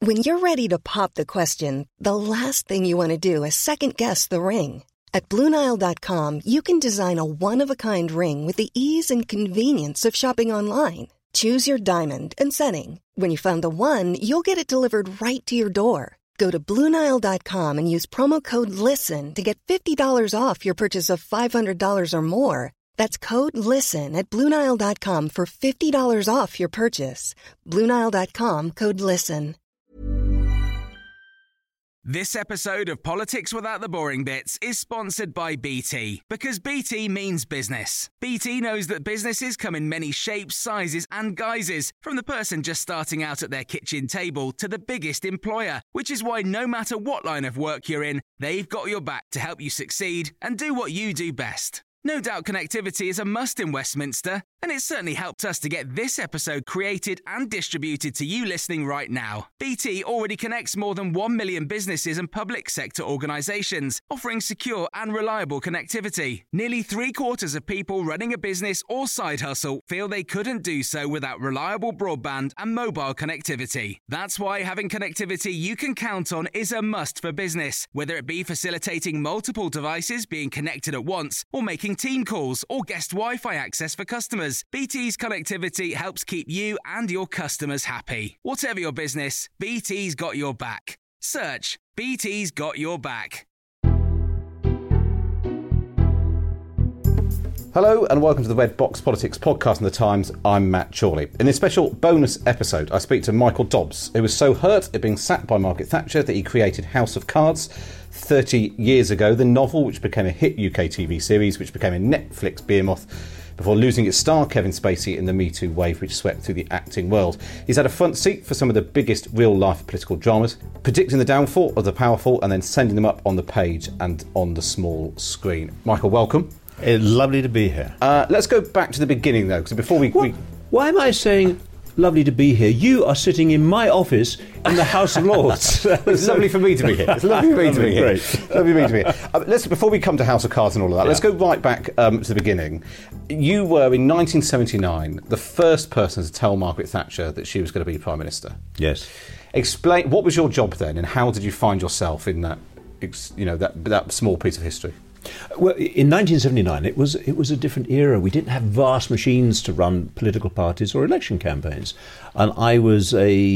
When you're ready to pop the question, the last thing you want to do is second-guess the ring. At BlueNile.com, you can design a one-of-a-kind ring with the ease and convenience of shopping online. Choose your diamond and setting. When you find the one, you'll get it delivered right to your door. Go to BlueNile.com and use promo code LISTEN to get $50 off your purchase of $500 or more. That's code LISTEN at BlueNile.com for $50 off your purchase. BlueNile.com, code LISTEN. This episode of Politics Without the Boring Bits is sponsored by BT, because BT means business. BT knows that businesses come in many shapes, sizes and guises, from the person just starting out at their kitchen table to the biggest employer, which is why no matter what line of work you're in, they've got your back to help you succeed and do what you do best. No doubt connectivity is a must in Westminster, and it's certainly helped us to get this episode created and distributed to you listening right now. BT already connects more than 1 million businesses and public sector organisations, offering secure and reliable connectivity. Nearly 3/4 of people running a business or side hustle feel they couldn't do so without reliable broadband and mobile connectivity. That's why having connectivity you can count on is a must for business, whether it be facilitating multiple devices being connected at once or making team calls or guest Wi-Fi access for customers. BT's connectivity helps keep you and your customers happy. Whatever your business, BT's got your back. Search BT's got your back. Hello and welcome to the Red Box Politics podcast in the Times. I'm Matt Chorley. In this special bonus episode, I speak to Michael Dobbs, who was so hurt at being sacked by Margaret Thatcher that he created House of Cards 30 years ago, the novel which became a hit UK TV series, which became a Netflix behemoth, before losing its star Kevin Spacey in the Me Too wave which swept through the acting world. He's had a front seat for some of the biggest real-life political dramas, predicting the downfall of the powerful and then sending them up on the page and on the small screen. Michael, welcome. It's lovely to be here. Let's go back to the beginning, though, because before we... Why am I saying lovely to be here? You are sitting in my office in the House of Lords. It's lovely for me to be here. It's lovely for me to be here. Great. Lovely for me to be here. Before we come to House of Cards and all of that, let's go right back to the beginning. You were, in 1979, the first person to tell Margaret Thatcher that she was going to be Prime Minister. Yes. Explain, what was your job then, and how did you find yourself in that, that small piece of history? Well, in 1979, it was a different era. We didn't have vast machines to run political parties or election campaigns, and I was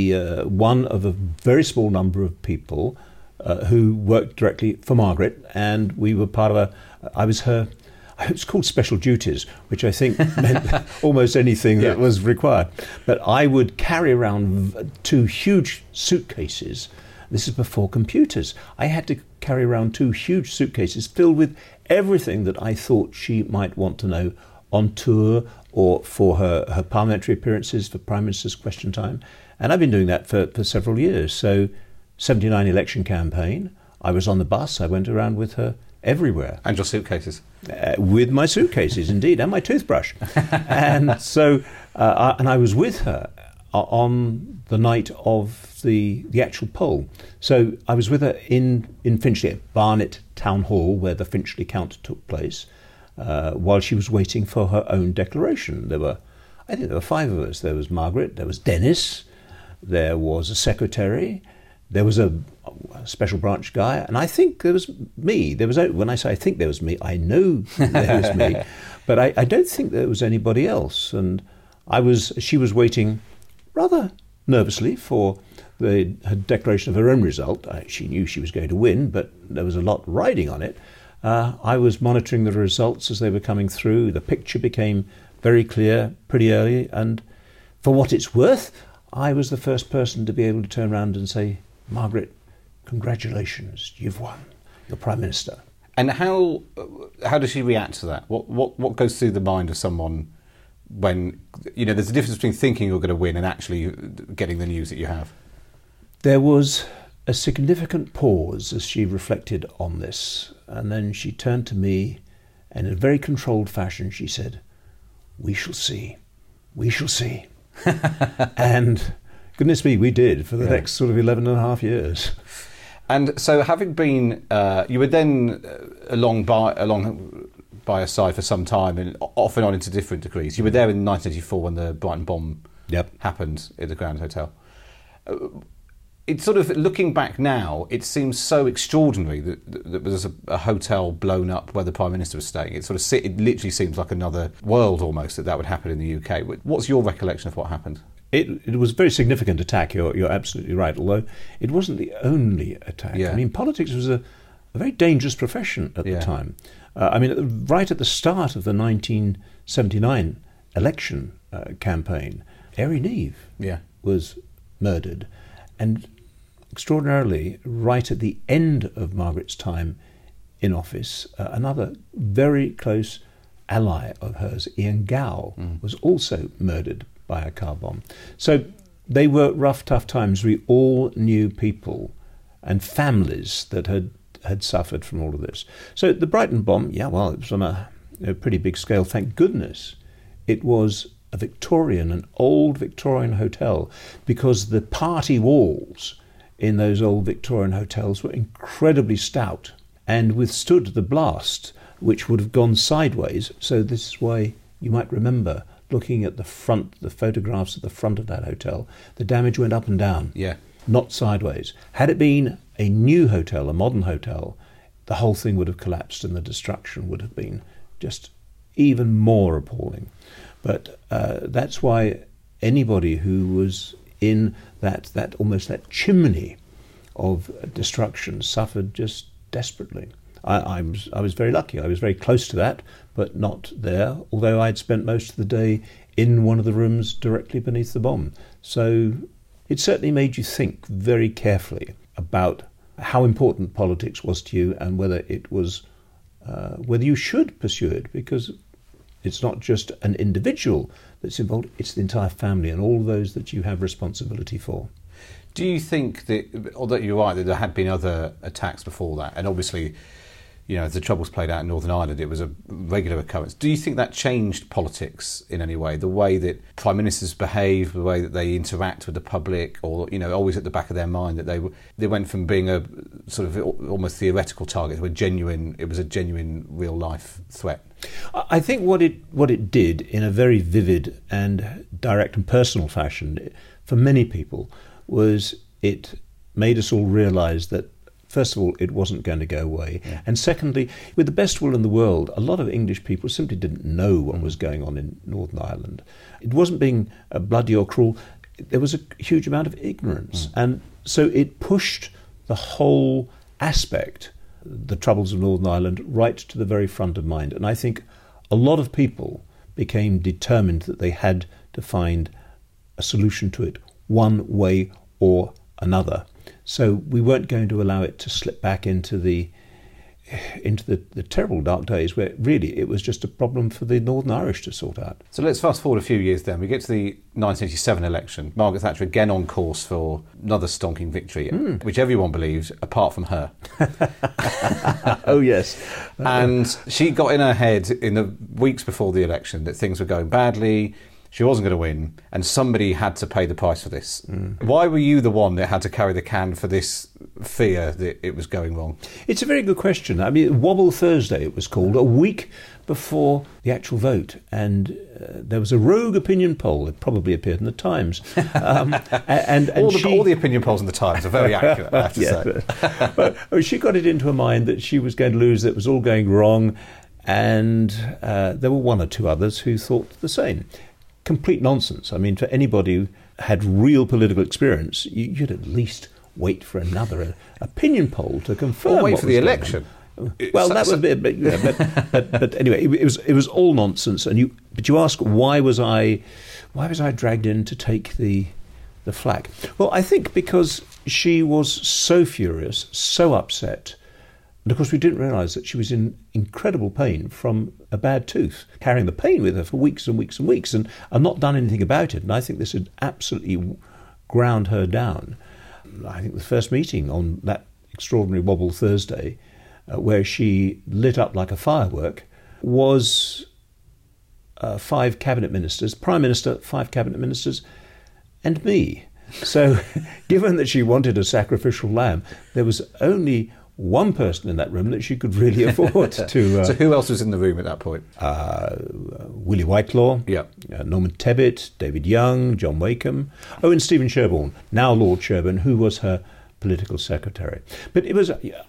one of a very small number of people who worked directly for Margaret, and we were part of I was her. It was called Special Duties, which I think meant almost anything that was required. But I would carry around 2 huge suitcases. This is before computers. I had to carry around 2 huge suitcases filled with everything that I thought she might want to know on tour or for her parliamentary appearances, for Prime Minister's Question Time. And I've been doing that for several years. So, 79 election campaign, I was on the bus, I went around with her everywhere. And your suitcases? With my suitcases, indeed, and my toothbrush. And so, and I was with her on the night of the actual poll. So I was with her in Finchley, at Barnet Town Hall, where the Finchley count took place, while she was waiting for her own declaration. I think there were 5 of us. There was Margaret, there was Dennis, there was a secretary, there was a special branch guy, and I think there was me. When I say I think there was me, I know there was me, but I don't think there was anybody else. And she was waiting rather nervously for her declaration of her own result. She knew she was going to win, but there was a lot riding on it. I was monitoring the results as they were coming through. The picture became very clear pretty early, and for what it's worth, I was the first person to be able to turn around and say, Margaret, congratulations, you've won. You're Prime Minister. And how does she react to that? What goes through the mind of someone when, there's a difference between thinking you're going to win and actually getting the news that you have? There was a significant pause as she reflected on this, and then she turned to me, and in a very controlled fashion she said, "We shall see. We shall see." And goodness me, we did for the next sort of 11 and a half years. And so having been, you were then along by her side for some time, and off and on into different degrees. You were there in 1984 when the Brighton bomb happened at the Grand Hotel. it's sort of, looking back now, it seems so extraordinary that there was a hotel blown up where the Prime Minister was staying. It literally seems like another world almost that would happen in the UK. What's your recollection of what happened? It was a very significant attack, you're absolutely right, although it wasn't the only attack. Yeah. I mean, politics was a very dangerous profession at the time. Right at the start of the 1979 election campaign, Erin Neve was murdered. And extraordinarily, right at the end of Margaret's time in office, another very close ally of hers, Ian Gow, was also murdered by a car bomb. So they were rough, tough times. We all knew people and families that had suffered from all of this. So the Brighton bomb, it was on a pretty big scale. Thank goodness it was an old Victorian hotel, because the party walls in those old Victorian hotels were incredibly stout and withstood the blast, which would have gone sideways. So this is why you might remember, looking at the photographs of the front of that hotel, the damage went up and down, not sideways. Had it been a new hotel, a modern hotel, the whole thing would have collapsed and the destruction would have been just even more appalling. But that's why anybody who was in that almost that chimney of destruction suffered just desperately. I was very lucky. I was very close to that, but not there, although I'd spent most of the day in one of the rooms directly beneath the bomb. So it certainly made you think very carefully about how important politics was to you and whether you should pursue it, because it's not just an individual that's involved, it's the entire family and all those that you have responsibility for. Do you think that, although you're right, that there had been other attacks before that, and obviously, as the Troubles played out in Northern Ireland, it was a regular occurrence. Do you think that changed politics in any way? The way that Prime Ministers behave, the way that they interact with the public, or, always at the back of their mind that they went from being a sort of almost theoretical target to it was a genuine real life threat? I think what it did in a very vivid and direct and personal fashion for many people was it made us all realise that, first of all, it wasn't going to go away. Yeah. And secondly, with the best will in the world, a lot of English people simply didn't know what was going on in Northern Ireland. It wasn't being bloody or cruel. There was a huge amount of ignorance. And so it pushed the whole aspect, the troubles of Northern Ireland, right to the very front of mind. And I think a lot of people became determined that they had to find a solution to it, one way or another. So we weren't going to allow it to slip back into the terrible dark days where really it was just a problem for the Northern Irish to sort out. So let's fast forward a few years then. We get to the 1987 election. Margaret Thatcher again on course for another stonking victory, which everyone believed, apart from her. Oh, yes. And she got in her head in the weeks before the election that things were going badly, she wasn't going to win, and somebody had to pay the price for this. Why were you the one that had to carry the can for this fear that it was going wrong? It's a very good question. I mean, Wobble Thursday it was called, a week before the actual vote, and there was a rogue opinion poll. It probably appeared in the Times. And all the opinion polls in the Times are very accurate, I have to say. But she got it into her mind that she was going to lose, that it was all going wrong, and there were one or two others who thought the same. Complete nonsense. I mean, for anybody who had real political experience, you'd at least wait for another opinion poll to confirm. Or wait for the election. Well, that was a bit, but anyway, it was all nonsense. But you ask, why was I dragged in to take the flak? Well, I think because she was so furious, so upset. And of course, we didn't realise that she was in incredible pain from a bad tooth, carrying the pain with her for weeks and weeks and weeks, and not done anything about it. And I think this had absolutely ground her down. I think the first meeting on that extraordinary Wobble Thursday, where she lit up like a firework, was 5 cabinet ministers, Prime Minister, 5 cabinet ministers, and me. So given that she wanted a sacrificial lamb, there was only one person in that room that she could really afford to... So who else was in the room at that point? Willie Whitelaw, Yeah. Norman Tebbit, David Young, John Wakeham, and Stephen Sherborne, now Lord Sherborne, who was her political secretary. But it was...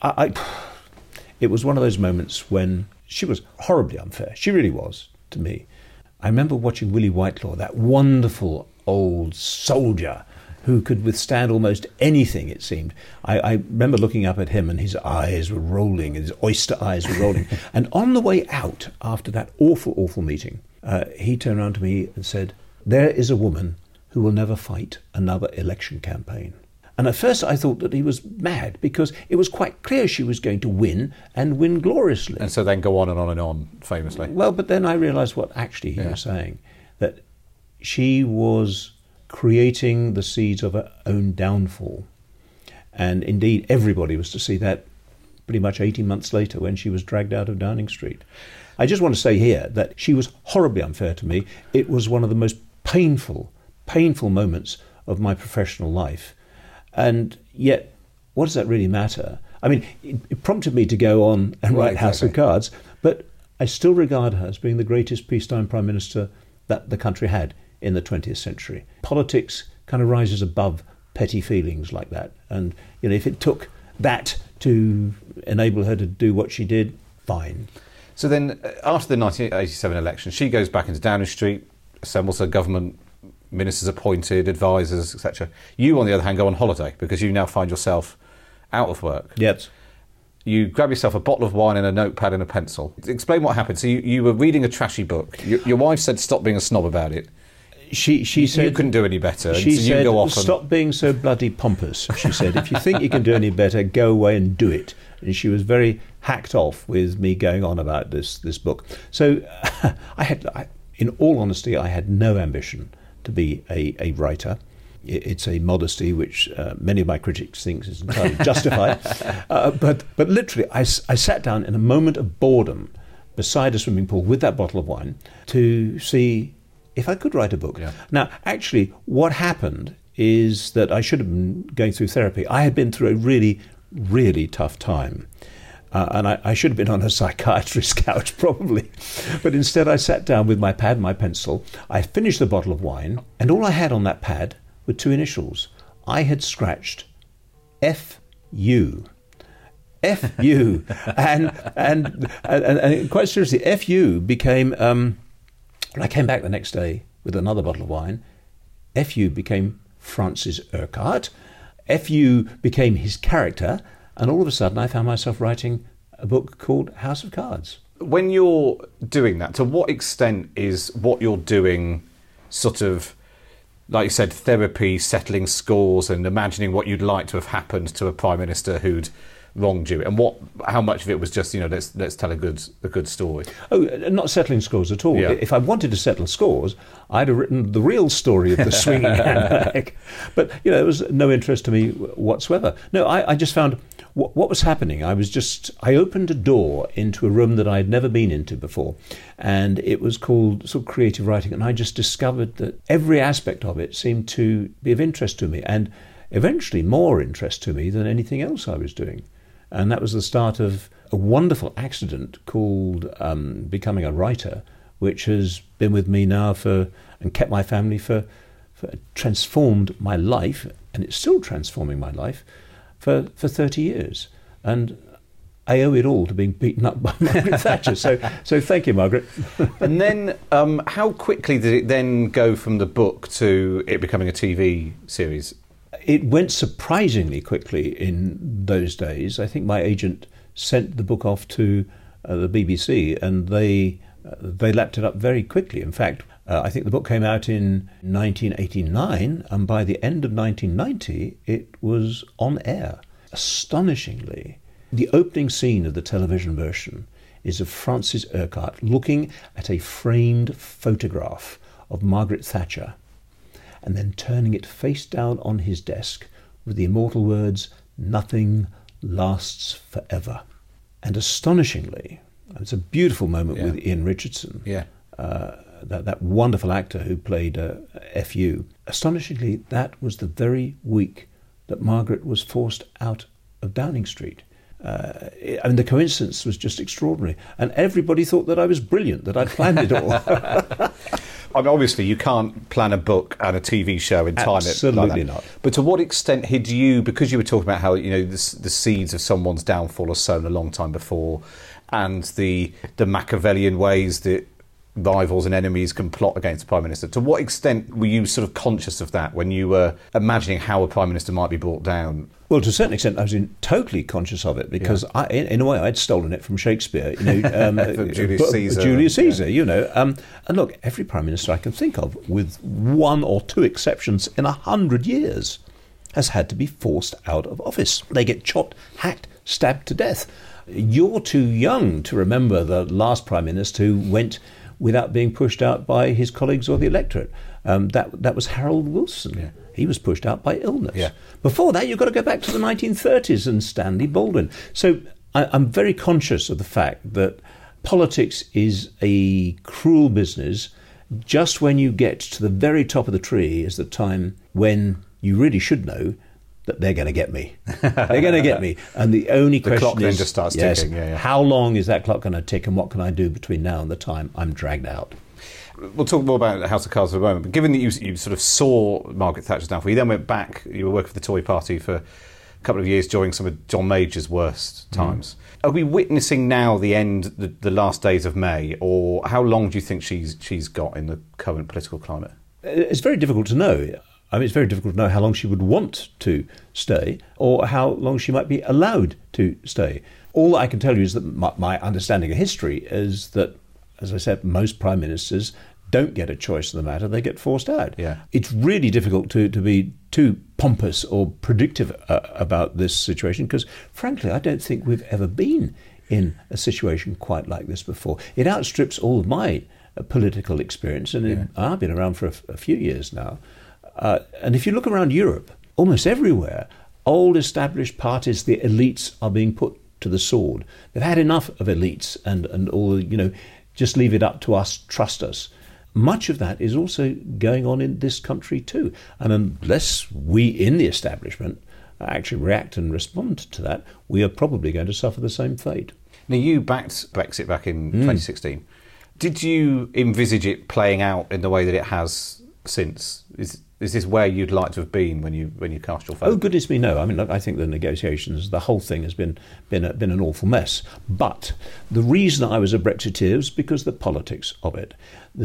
It was one of those moments when she was horribly unfair. She really was, to me. I remember watching Willie Whitelaw, that wonderful old soldier who could withstand almost anything, it seemed. I remember looking up at him and his eyes were rolling, his oyster eyes were rolling. And on the way out, after that awful, awful meeting, he turned around to me and said, "There is a woman who will never fight another election campaign." And at first I thought that he was mad, because it was quite clear she was going to win, and win gloriously. And so then go on and on and on, famously. Well, but then I realised what actually he was saying, that she was creating the seeds of her own downfall. And indeed, everybody was to see that pretty much 18 months later when she was dragged out of Downing Street. I just want to say here that she was horribly unfair to me. It was one of the most painful moments of my professional life. And yet, what does that really matter? I mean, it prompted me to go on and write House of Cards, but I still regard her as being the greatest peacetime Prime Minister that the country had in the 20th century. Politics kind of rises above petty feelings like that. And, you know, if it took that to enable her to do what she did, fine. So then, after the 1987 election, she goes back into Downing Street, assembles her government, ministers appointed, advisors, etc. You, on the other hand, go on holiday because you now find yourself out of work. Yes. You grab yourself a bottle of wine and a notepad and a pencil. Explain what happened. So you were reading a trashy book. Your wife said stop being a snob about it. She said you couldn't do any better. She so said, you go off stop being so bloody pompous. She said, if you think you can do any better, go away and do it. And she was very hacked off with me going on about this book. So in all honesty, I had no ambition to be a writer. It's a modesty which many of my critics think is entirely justified. But literally, I sat down in a moment of boredom beside a swimming pool with that bottle of wine to see if I could write a book. Yeah. Now, actually, what happened is that I should have been going through therapy. I had been through a really, really tough time. And I should have been on a psychiatrist's couch, probably. But instead, I sat down with my pad and my pencil. I finished the bottle of wine, and all I had on that pad were two initials. I had scratched F.U. F.U. and quite seriously, F.U. became, when I came back the next day with another bottle of wine, F.U. became Francis Urquhart. F.U. became his character. And all of a sudden, I found myself writing a book called House of Cards. When you're doing that, to what extent is what you're doing sort of, like you said, therapy, settling scores and imagining what you'd like to have happened to a Prime Minister who'd wronged you? And how much of it was just, let's tell a good story? Oh, not settling scores at all. Yeah. If I wanted to settle scores, I'd have written the real story of the swinging handbag. But, there was no interest to me whatsoever. No, I just found what was happening. I opened a door into a room that I'd never been into before, and it was called sort of creative writing, and I just discovered that every aspect of it seemed to be of interest to me, and eventually more interest to me than anything else I was doing. And that was the start of a wonderful accident called becoming a writer, which has been with me now and kept my family for transformed my life, and it's still transforming my life, for 30 years. And I owe it all to being beaten up by Margaret Thatcher. So thank you, Margaret. And then how quickly did it then go from the book to it becoming a TV series? It went surprisingly quickly in those days. I think my agent sent the book off to the BBC, and they lapped it up very quickly. In fact, I think the book came out in 1989, and by the end of 1990, it was on air. Astonishingly, the opening scene of the television version is of Francis Urquhart looking at a framed photograph of Margaret Thatcher, and then turning it face down on his desk with the immortal words, "Nothing lasts forever." And astonishingly, it's a beautiful moment with Ian Richardson, that wonderful actor who played F.U. Astonishingly, that was the very week that Margaret was forced out of Downing Street. the coincidence was just extraordinary. And everybody thought that I was brilliant, that I'd planned it all. I mean, obviously, you can't plan a book and a TV show and time Absolutely it like that. not. But to what extent had you, because you were talking about how, you know, the seeds of someone's downfall are sown a long time before, and the Machiavellian ways that rivals and enemies can plot against the Prime Minister, to what extent were you sort of conscious of that when you were imagining how a Prime Minister might be brought down? Well, to a certain extent, I was totally conscious of it because, in a way, I'd stolen it from Shakespeare. You know, Julius Caesar. Julius Caesar, you know. And look, every Prime Minister I can think of, with one or two exceptions in 100 years, has had to be forced out of office. They get chopped, hacked, stabbed to death. You're too young to remember the last Prime Minister who went without being pushed out by his colleagues or the electorate. That was Harold Wilson. Yeah. He was pushed out by illness. Yeah. Before that, you've got to go back to the 1930s and Stanley Baldwin. So I'm very conscious of the fact that politics is a cruel business. Just when you get to the very top of the tree is the time when you really should know that they're going to get me. They're going to get me. And the only question clock then just starts ticking. How long is that clock going to tick, and what can I do between now and the time I'm dragged out? We'll talk more about House of Cards for a moment, but given that you sort of saw Margaret Thatcher's downfall, you then went back, you were working for the Tory party for a couple of years during some of John Major's worst times. Are we witnessing now the end, the last days of May, or how long do you think she's got in the current political climate? It's very difficult to know. I mean, it's very difficult to know how long she would want to stay or how long she might be allowed to stay. All I can tell you is that my understanding of history is that, as I said, most prime ministers don't get a choice in the matter, they get forced out. Yeah. It's really difficult to be too pompous or predictive about this situation because, frankly, I don't think we've ever been in a situation quite like this before. It outstrips all of my political experience, and I've been around for a few years now. And if you look around Europe, almost everywhere, old established parties, the elites, are being put to the sword. They've had enough of elites and all, you know, just leave it up to us, trust us. Much of that is also going on in this country too. And unless we in the establishment actually react and respond to that, we are probably going to suffer the same fate. Now, you backed Brexit back in 2016. Did you envisage it playing out in the way that it has since? Is this where you'd like to have been when you cast your vote? Oh, goodness me, no. I mean, look, I think the negotiations, the whole thing has been an awful mess. But the reason I was a Brexiteer was because of the politics of it.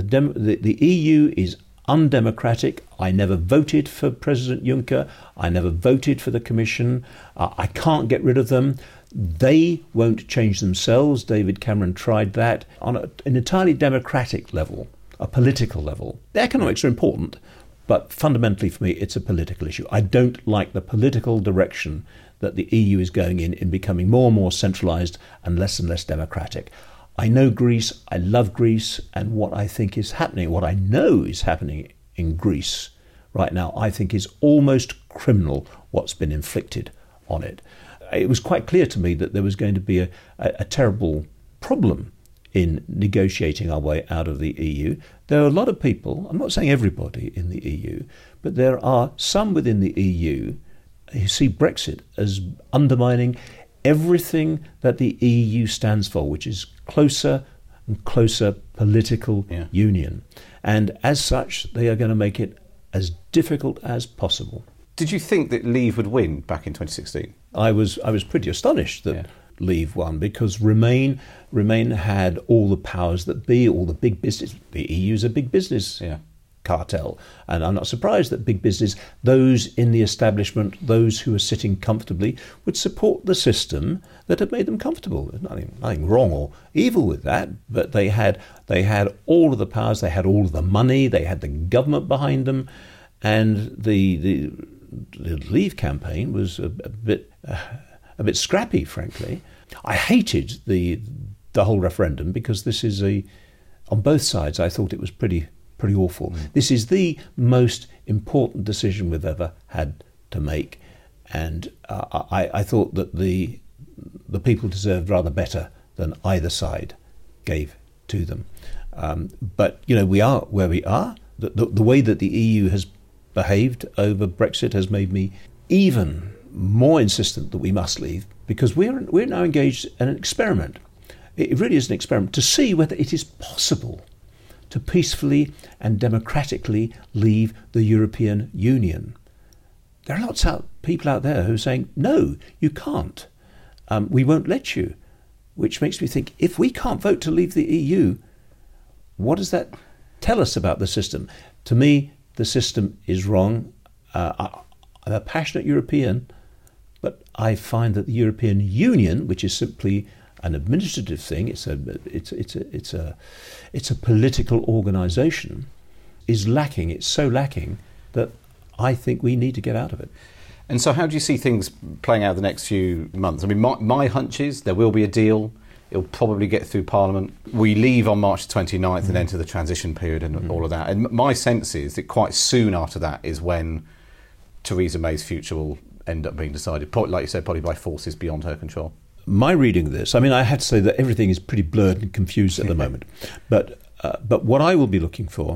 The EU is undemocratic. I never voted for President Juncker. I never voted for the Commission. I can't get rid of them. They won't change themselves. David Cameron tried that on an entirely democratic level, a political level. The economics are important, but fundamentally for me, it's a political issue. I don't like the political direction that the EU is going in becoming more and more centralised and less democratic. I know Greece, I love Greece, and what I think is happening, what I know is happening in Greece right now, I think is almost criminal what's been inflicted on it. It was quite clear to me that there was going to be a terrible problem in negotiating our way out of the EU. There are a lot of people, I'm not saying everybody in the EU, but there are some within the EU who see Brexit as undermining everything that the EU stands for, which is closer and closer political union. And as such, they are going to make it as difficult as possible. Did you think that Leave would win back in 2016? I was pretty astonished that Leave won because Remain had all the powers that be, all the big business. The EU's a big business cartel, and I'm not surprised that big business, those in the establishment, those who are sitting comfortably, would support the system that had made them comfortable. There's nothing wrong or evil with that, but they had all of the powers, they had all of the money, they had the government behind them, and the Leave campaign was a bit scrappy, frankly. I hated the whole referendum because this is on both sides I thought it was pretty awful. This is the most important decision we've ever had to make, and I thought that the people deserved rather better than either side gave to them. But you know, we are where we are. The way that the EU has behaved over Brexit has made me even more insistent that we must leave, because we're now engaged in an experiment. It really is an experiment to see whether it is possible to peacefully and democratically leave the European Union. There are lots of people out there who are saying, no, you can't. We won't let you. Which makes me think, if we can't vote to leave the EU, what does that tell us about the system? To me, the system is wrong. I'm a passionate European, but I find that the European Union, which is simply an administrative thing, it's a political organisation, is lacking. It's so lacking that I think we need to get out of it. And so how do you see things playing out the next few months? I mean, my hunch is there will be a deal. It'll probably get through Parliament. We leave on March the 29th and enter the transition period and all of that. And my sense is that quite soon after that is when Theresa May's future will end up being decided, like you said, probably by forces beyond her control. My reading of this, I mean, I had to say that everything is pretty blurred and confused at the moment. But what I will be looking for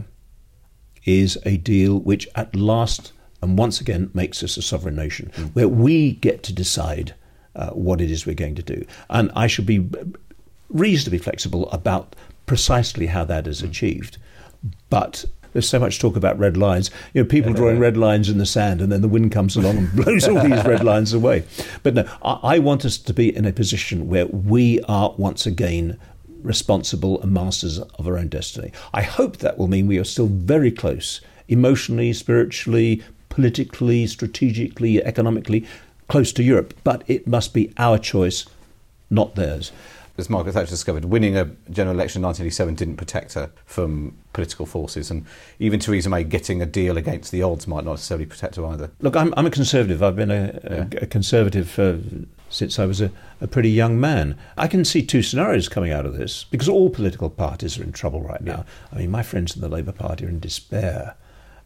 is a deal which at last and once again makes us a sovereign nation, where we get to decide what it is we're going to do. And I should be reasonably flexible about precisely how that is achieved. But there's so much talk about red lines. You know, people drawing red lines in the sand, and then the wind comes along and blows all these red lines away. But no, I want us to be in a position where we are once again responsible and masters of our own destiny. I hope that will mean we are still very close, emotionally, spiritually, politically, strategically, economically, close to Europe. But it must be our choice, not theirs. As Margaret Thatcher discovered, winning a general election in 1987 didn't protect her from political forces, and even Theresa May getting a deal against the odds might not necessarily protect her either. Look, I'm a Conservative. I've been a Conservative since I was a pretty young man. I can see two scenarios coming out of this, because all political parties are in trouble right now. I mean, my friends in the Labour Party are in despair.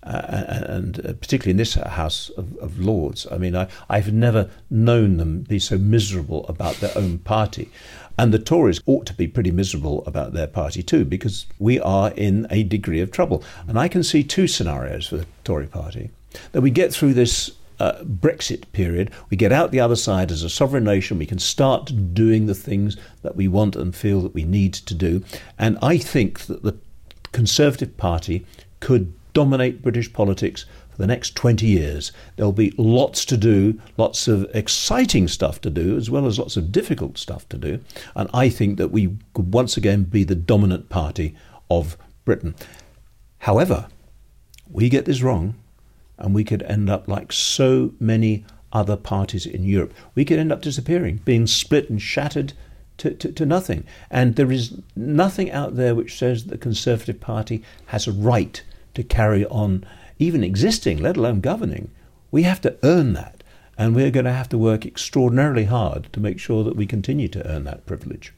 And particularly in this House of Lords. I mean, I've never known them be so miserable about their own party. And the Tories ought to be pretty miserable about their party too, because we are in a degree of trouble. And I can see two scenarios for the Tory party. That we get through this Brexit period, we get out the other side as a sovereign nation, we can start doing the things that we want and feel that we need to do. And I think that the Conservative Party could dominate British politics for the next 20 years. There'll be lots to do, lots of exciting stuff to do, as well as lots of difficult stuff to do. And I think that we could once again be the dominant party of Britain. However, we get this wrong, and we could end up like so many other parties in Europe. We could end up disappearing, being split and shattered to nothing. And there is nothing out there which says the Conservative Party has a right to carry on even existing, let alone governing. We have to earn that, and we're going to have to work extraordinarily hard to make sure that we continue to earn that privilege.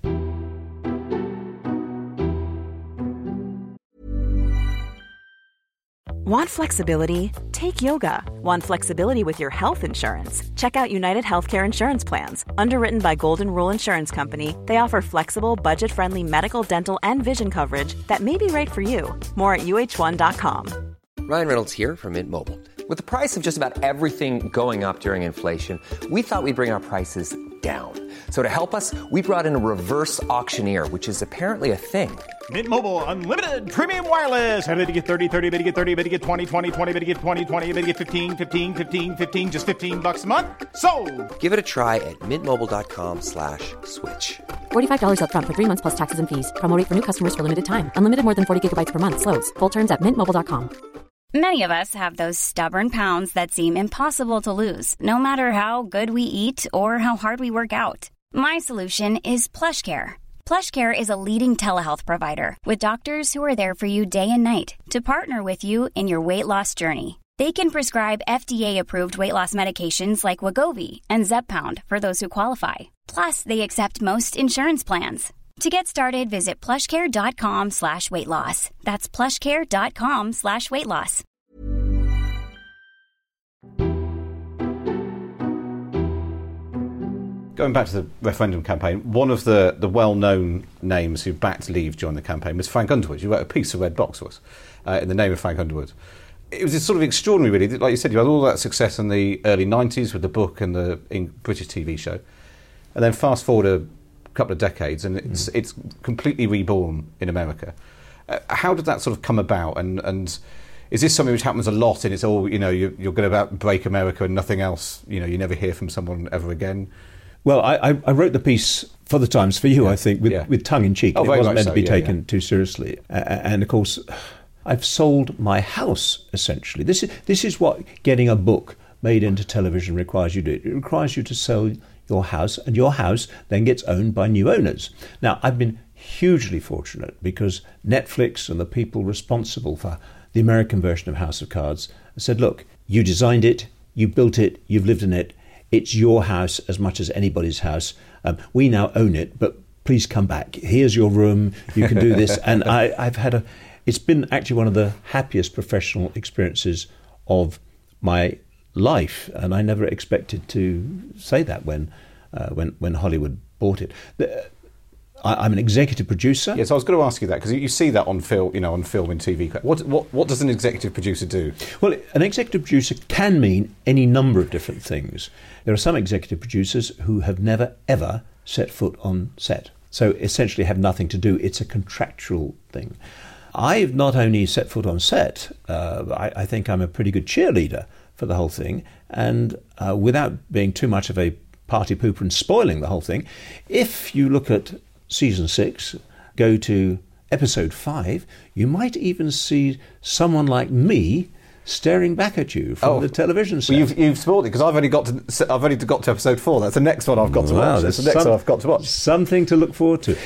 Want flexibility? Take yoga. Want flexibility with your health insurance? Check out United Healthcare Insurance Plans. Underwritten by Golden Rule Insurance Company, they offer flexible, budget-friendly medical, dental, and vision coverage that may be right for you. More at UH1.com. Ryan Reynolds here from Mint Mobile. With the price of just about everything going up during inflation, we thought we'd bring our prices down. So to help us, we brought in a reverse auctioneer, which is apparently a thing. Mint Mobile Unlimited Premium Wireless. How to get 30, 30, bit to get 30, bit to get 20, 20, 20, bit to get 20, 20, bit to get 15, 15, 15, 15, just $15 a month? Sold! Give it a try at mintmobile.com/switch. $45 up front for 3 months plus taxes and fees. Promo rate for new customers for limited time. Unlimited more than 40 gigabytes per month. Slows full terms at mintmobile.com. Many of us have those stubborn pounds that seem impossible to lose, no matter how good we eat or how hard we work out. My solution is PlushCare. PlushCare is a leading telehealth provider with doctors who are there for you day and night to partner with you in your weight loss journey. They can prescribe FDA-approved weight loss medications like Wegovy and Zepbound for those who qualify. Plus, they accept most insurance plans. To get started, visit plushcare.com/weight loss. That's plushcare.com/weight loss. Going back to the referendum campaign, one of the well-known names who backed Leave during the campaign was Frank Underwood. You wrote a piece of Red Box for us in the name of Frank Underwood. it was sort of extraordinary, really. Like you said, you had all that success in the early 90s with the book and the British TV show. And then fast forward a couple of decades and it's completely reborn in America. How did that sort of come about? And is this something which happens a lot and it's all, you're going to break America and nothing else, you never hear from someone ever again? Well, I wrote the piece for the Times for you, I think, with tongue in cheek. It wasn't meant to be taken too seriously. And of course, I've sold my house, essentially. This is what getting a book made into television requires you to do. It requires you to sell your house, and your house then gets owned by new owners. Now, I've been hugely fortunate because Netflix and the people responsible for the American version of House of Cards said, look, you designed it, you built it, you've lived in it, it's your house as much as anybody's house. We now own it, but please come back. Here's your room, you can do this. And it's been actually one of the happiest professional experiences of my life, and I never expected to say that when Hollywood bought it. I'm an executive producer. Yes, I was going to ask you that because you see that on film, on film and TV. What does an executive producer do? Well, an executive producer can mean any number of different things. There are some executive producers who have never ever set foot on set, so essentially have nothing to do. It's a contractual thing. I've not only set foot on set, I think I'm a pretty good cheerleader for the whole thing, and without being too much of a party pooper and spoiling the whole thing, if you look at Season 6, go to Episode 5, you might even see someone like me staring back at you from the television set. Well, you've spoiled it because I've only got to Episode 4. That's the next one I've got to watch. That's the next one I've got to watch. Something to look forward to.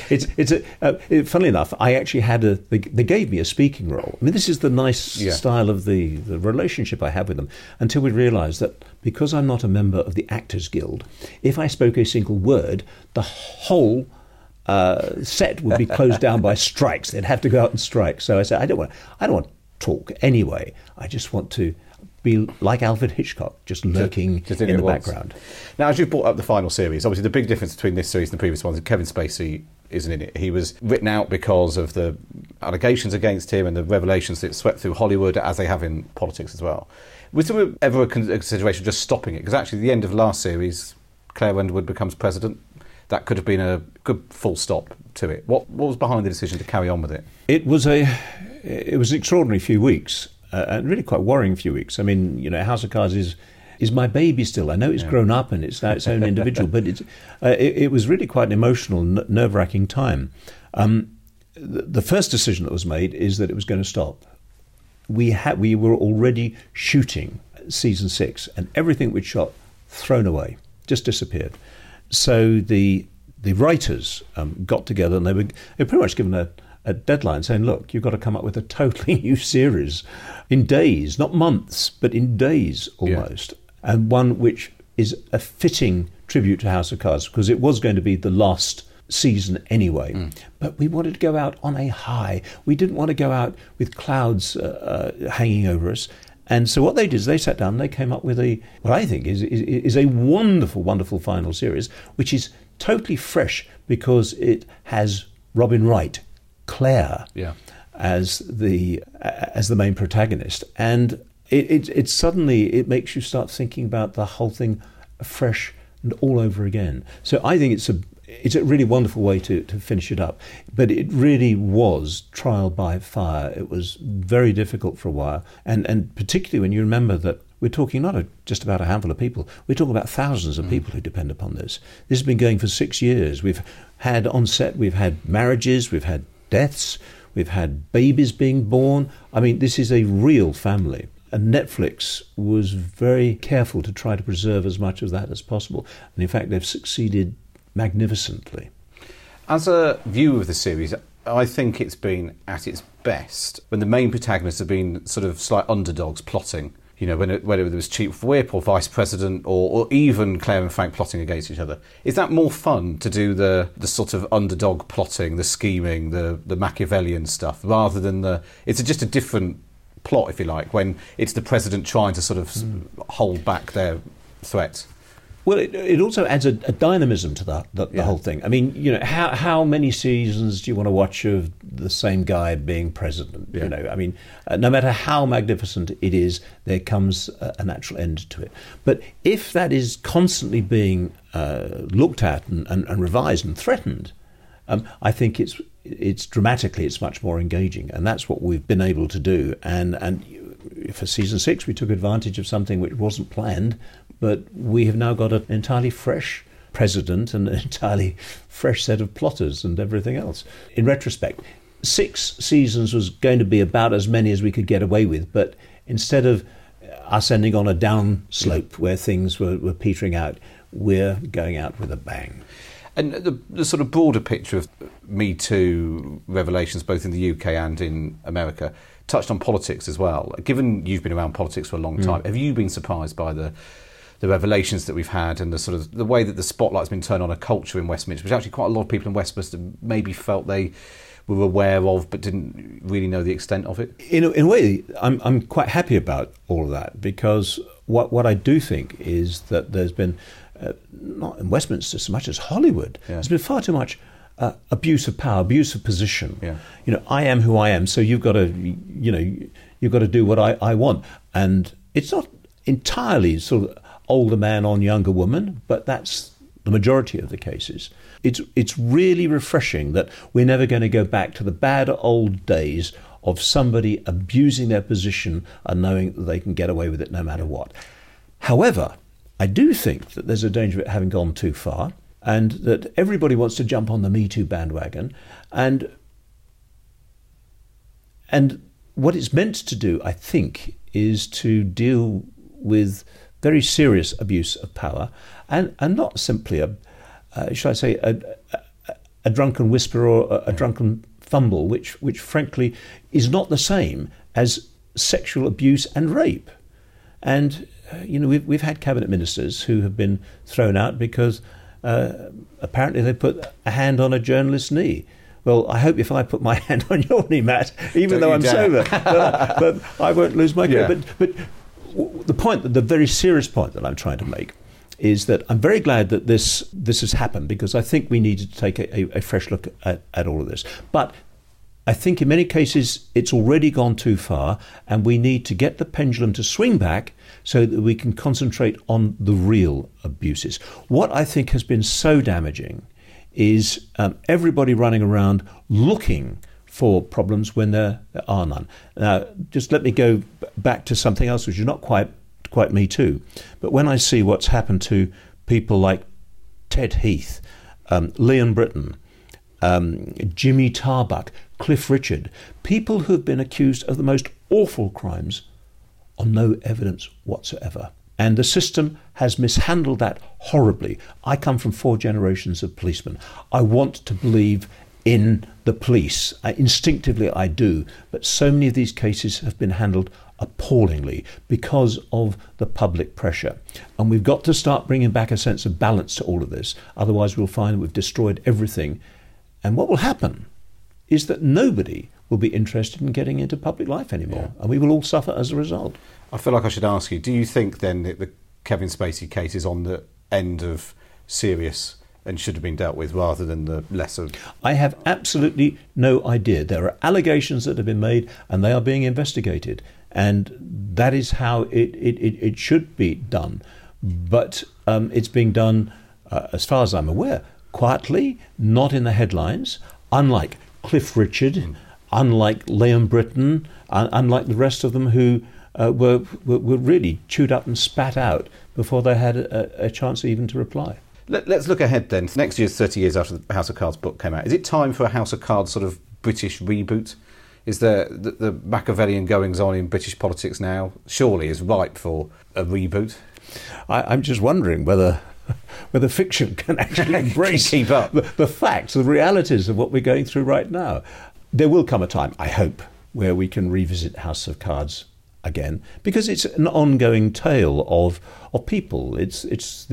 Funnily enough, I actually had they gave me a speaking role. I mean, this is the nice style of the relationship I have with them, until we realised that because I'm not a member of the Actors Guild, if I spoke a single word, the whole set would be closed down by strikes. They'd have to go out and strike. So I said, I don't want to talk anyway. I just want to be like Alfred Hitchcock, just lurking in the background. Now, as you've brought up the final series, obviously the big difference between this series and the previous ones is Kevin Spacey isn't in it. He was written out because of the allegations against him and the revelations that swept through Hollywood, as they have in politics as well. Was there ever a consideration of just stopping it? Because actually, at the end of last series, Claire Underwood becomes president. That could have been a good full stop to it. What was behind the decision to carry on with it? It was an extraordinary few weeks, and really quite worrying few weeks. I mean, House of Cards is my baby still. I know it's grown up and it's now its own individual, but it was really quite an emotional, nerve-wracking time. The first decision that was made is that it was going to stop. We were already shooting Season 6, and everything we'd shot thrown away, just disappeared. So the writers got together and they were pretty much given a deadline saying, look, you've got to come up with a totally new series in days, not months, but in days almost. Yeah. And one which is a fitting tribute to House of Cards because it was going to be the last season anyway. But we wanted to go out on a high. We didn't want to go out with clouds hanging over us. And so what they did is they sat down and they came up with what I think is a wonderful, wonderful final series, which is totally fresh because it has Robin Wright, Claire, as the main protagonist. And it suddenly makes you start thinking about the whole thing fresh and all over again. So I think it's a really wonderful way to finish it up. But it really was trial by fire. It was very difficult for a while. And particularly when you remember that we're talking not just about a handful of people, we're talking about thousands of people who depend upon this. This has been going for 6 years. We've had on set, we've had marriages, we've had deaths, we've had babies being born. I mean, this is a real family. And Netflix was very careful to try to preserve as much of that as possible. And in fact, they've succeeded magnificently. As a viewer of the series, I think it's been at its best when the main protagonists have been sort of slight underdogs plotting. Whether it was Chief Whip or Vice President or even Claire and Frank plotting against each other. Is that more fun to do the sort of underdog plotting, the scheming, the Machiavellian stuff, rather than it's just a different plot, if you like, when it's the president trying to sort of hold back their threat? Well, it also adds a dynamism to the whole thing. I mean, how many seasons do you want to watch of the same guy being president? Yeah. I mean, no matter how magnificent it is, there comes a natural end to it. But if that is constantly being looked at and revised and threatened, I think it's dramatically, it's much more engaging, and that's what we've been able to do. And for season 6, we took advantage of something which wasn't planned. But we have now got an entirely fresh president and an entirely fresh set of plotters and everything else. In retrospect, 6 seasons was going to be about as many as we could get away with, but instead of us ending on a down slope where things were petering out, we're going out with a bang. And the sort of broader picture of Me Too revelations, both in the UK and in America, touched on politics as well. Given you've been around politics for a long time, have you been surprised by the revelations that we've had and the sort of the way that the spotlight's been turned on a culture in Westminster, which actually quite a lot of people in Westminster maybe felt they were aware of but didn't really know the extent of it? In a way, I'm quite happy about all of that, because what I do think is that there's been, not in Westminster so much as Hollywood, there's been far too much abuse of power, abuse of position. Yeah. I am who I am, so you've got to do what I want. And it's not entirely sort of older man on younger woman, but that's the majority of the cases. It's really refreshing that we're never going to go back to the bad old days of somebody abusing their position and knowing that they can get away with it no matter what. However, I do think that there's a danger of it having gone too far, and that everybody wants to jump on the Me Too bandwagon, and what it's meant to do, I think, is to deal with very serious abuse of power, and not simply a drunken whisper or a drunken fumble, which frankly is not the same as sexual abuse and rape. And we've had cabinet ministers who have been thrown out because apparently they put a hand on a journalist's knee. Well, I hope if I put my hand on your knee, Matt, even though I'm sober, but I won't lose my career. But the very serious point that I'm trying to make is that I'm very glad that this has happened, because I think we needed to take a fresh look at all of this. But I think in many cases it's already gone too far, and we need to get the pendulum to swing back so that we can concentrate on the real abuses. What I think has been so damaging is everybody running around looking for problems when there are none. Now, just let me go back to something else which is not quite Me Too. But when I see what's happened to people like Ted Heath, Leon Britton, Jimmy Tarbuck, Cliff Richard, people who have been accused of the most awful crimes on no evidence whatsoever. And the system has mishandled that horribly. I come from 4 generations of policemen. I want to believe in the police. Instinctively I do. But so many of these cases have been handled appallingly because of the public pressure. And we've got to start bringing back a sense of balance to all of this. Otherwise we'll find we've destroyed everything. And what will happen is that nobody will be interested in getting into public life anymore. And we will all suffer as a result. I feel like I should ask you, do you think then that the Kevin Spacey case is on the end of serious and should have been dealt with rather than the lesser? I have absolutely no idea. There are allegations that have been made and they are being investigated. And that is how it should be done. But it's being done, as far as I'm aware, quietly, not in the headlines, unlike Cliff Richard, unlike Leon Britton, unlike the rest of them who were really chewed up and spat out before they had a chance even to reply. Let's look ahead then. Next year's 30 years after the House of Cards book came out. Is it time for a House of Cards sort of British reboot? Is the Machiavellian goings-on in British politics now surely is ripe for a reboot? I'm just wondering whether fiction can actually embrace keep up the facts, the realities of what we're going through right now. There will come a time, I hope, where we can revisit House of Cards again, because it's an ongoing tale of people. It's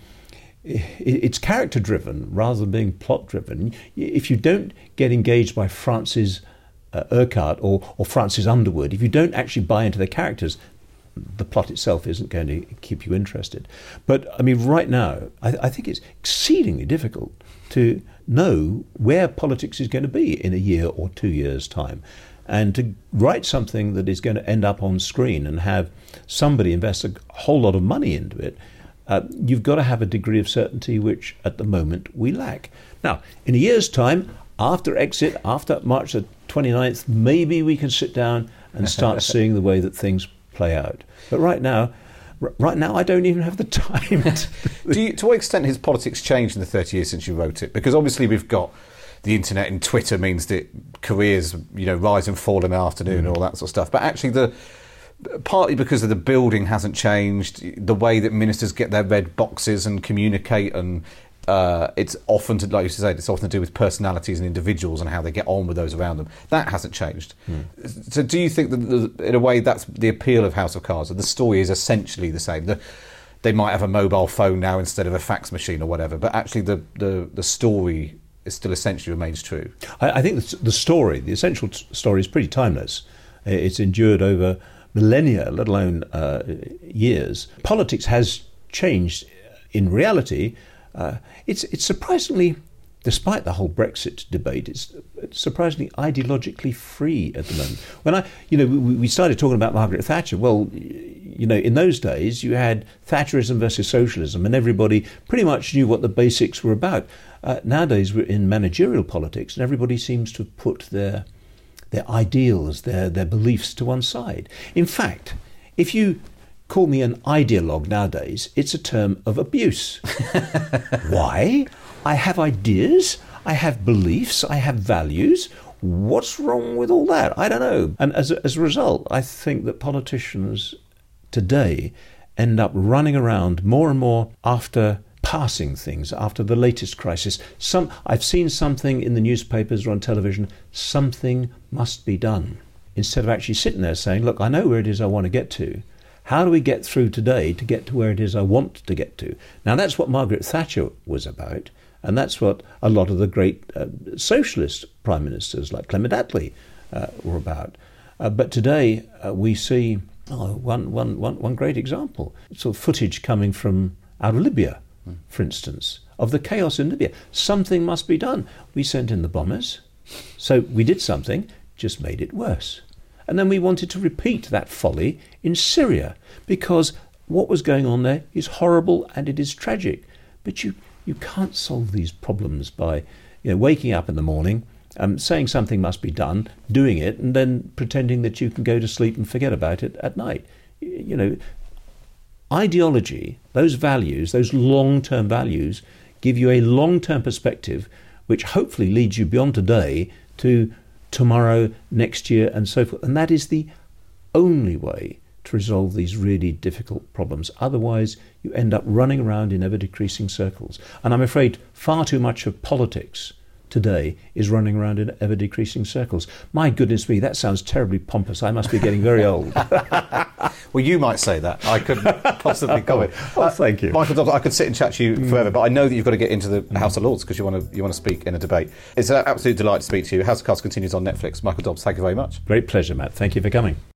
character driven rather than being plot driven. If you don't get engaged by Francis Urquhart or Francis Underwood, if you don't actually buy into the characters, the plot itself isn't going to keep you interested. But, I mean, right now, I think it's exceedingly difficult to know where politics is going to be in a year or 2 years' time. And to write something that is going to end up on screen and have somebody invest a whole lot of money into it, you've got to have a degree of certainty which, at the moment, we lack. Now, in a year's time, after exit, after March the 29th, maybe we can sit down and start seeing the way that things play out. But right now, I don't even have the time. To what extent has politics changed in the 30 years since you wrote it? Because obviously we've got the internet, and Twitter means that careers, rise and fall in the afternoon and all that sort of stuff. But actually, partly because of the building hasn't changed, the way that ministers get their red boxes and communicate, and it's often like you said, it's often to do with personalities and individuals and how they get on with those around them. That hasn't changed. So, do you think that in a way that's the appeal of House of Cards? That the story is essentially the same. They might have a mobile phone now instead of a fax machine or whatever, but actually the story it still essentially remains true. I think the essential story is pretty timeless. It's endured over millennia, let alone years. Politics has changed in reality. It's surprisingly, despite the whole Brexit debate, it's surprisingly ideologically free at the moment. When we started talking about Margaret Thatcher, well, in those days you had Thatcherism versus socialism, and everybody pretty much knew what the basics were about. Nowadays we're in managerial politics, and everybody seems to put their ideals, their beliefs to one side. In fact, if you call me an ideologue nowadays, it's a term of abuse. Why? I have ideas, I have beliefs, I have values. What's wrong with all that? I don't know. And as a result, I think that politicians today end up running around more and more after passing things, after the latest crisis. I've seen something in the newspapers or on television, something must be done. Instead of actually sitting there saying, look, I know where it is I want to get to. How do we get through today to get to where it is I want to get to? Now, that's what Margaret Thatcher was about, and that's what a lot of the great socialist prime ministers like Clement Attlee were about. But today we see one great example, sort of footage coming from out of Libya, for instance, of the chaos in Libya. Something must be done. We sent in the bombers, so we did something, just made it worse. And then we wanted to repeat that folly in Syria, because what was going on there is horrible and it is tragic. But you can't solve these problems by waking up in the morning, saying something must be done, doing it, and then pretending that you can go to sleep and forget about it at night. Ideology, those values, those long-term values, give you a long-term perspective which hopefully leads you beyond today to tomorrow, next year, and so forth. And that is the only way to resolve these really difficult problems. Otherwise, you end up running around in ever-decreasing circles. And I'm afraid far too much of politics today is running around in ever-decreasing circles. My goodness me, that sounds terribly pompous. I must be getting very old. Well, you might say that. I couldn't possibly comment. Oh, thank you. Michael Dobbs, I could sit and chat to you forever, but I know that you've got to get into the House of Lords because you want to speak in a debate. It's an absolute delight to speak to you. House of Cards continues on Netflix. Michael Dobbs, thank you very much. Great pleasure, Matt. Thank you for coming.